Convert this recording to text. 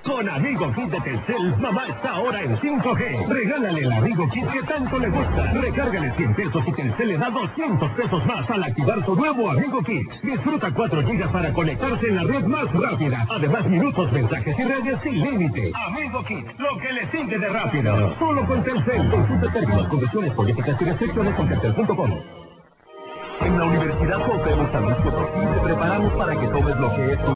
Con Amigo Kit de Telcel, mamá está ahora en 5G. Regálale el Amigo Kit que tanto le gusta. Recárgale 100 pesos y Telcel le da 200 pesos más al activar su nuevo Amigo Kit. Disfruta 4 gigas para conectarse en la red más rápida. Además, minutos, mensajes y redes sin límite. Amigo Kit, lo que le sigue de rápido. Solo con Telcel. Consulta términos, condiciones, políticas y restricciones con Telcel.com. En la Universidad Cuauhtémoc San Luis Potosí te preparamos para que tomes lo que es tu